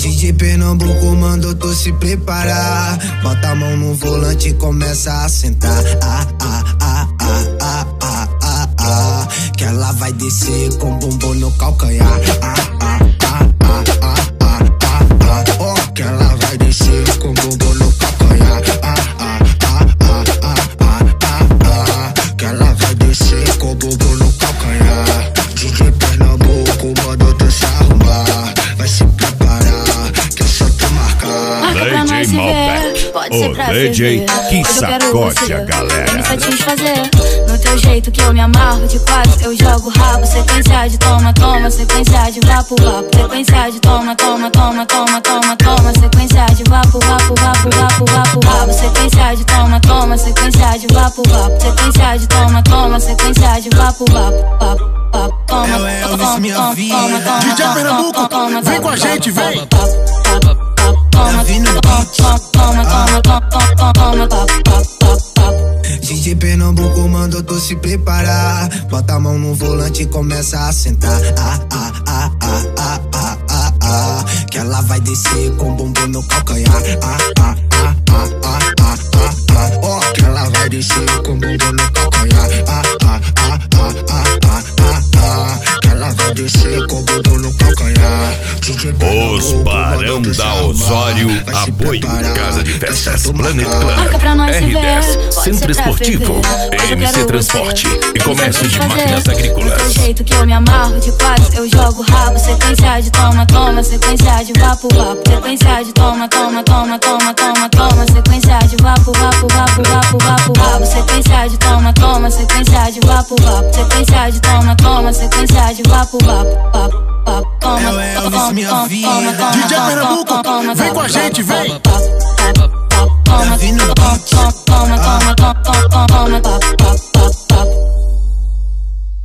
DJ Pernambuco mandou tu se preparar. Bota a mão no volante e começa a sentar. Que ela vai descer com bumbum no calcanhar. Que ela vai descer com bumbum no calcanhar. Que ela vai descer com bumbum no calcanhar. DJ Pernambuco mandou tu se arrumar. Vai se preparar, que é só tu marcar. DJ Malbec, o DJ que sacode a galera. Me satisfazer no teu jeito que eu me amarro de quatro. Eu jogo rabo, sequência de toma, toma, sequência de vapo, vapo, sequência de toma, toma, toma, toma, toma, toma, sequência de vapo, vapo, vapo, vapo, vapo, vapo, sequência de toma, toma, sequência de vapo, vapo, sequência de toma, toma, sequência de vapo, vapo, vapo, vapo, toma, toma, minha vida. DJ Pernambuco, vem com a gente, vem. DJ Pernambuco mandou tu se preparar. Bota a mão no volante e começa a sentar. Que ela vai descer com bumbum no calcanhar. Que ela vai descer com bumbum no calcanhar. Que ela vai descer com bumbum no calcanhar. Os Barão da Osório, apoio Casa de Festas Planet Club, R10, Centro Esportivo, MC Transporte e Comércio de Máquinas Agrícolas. Do jeito que eu me amarro de quatro, eu jogo rabo, sequência de toma, toma, sequência de vapo, vapo, sequência de toma, toma, toma, toma, toma, toma, sequência de vapo, vapo, vapo, vapo, vapo, vapo, sequência de toma, toma, sequência de vapo, vapo, sequência de toma, toma, sequência de vapo, vapo, vapo. DJ Pernambuco, vem com a gente, vem. Toma,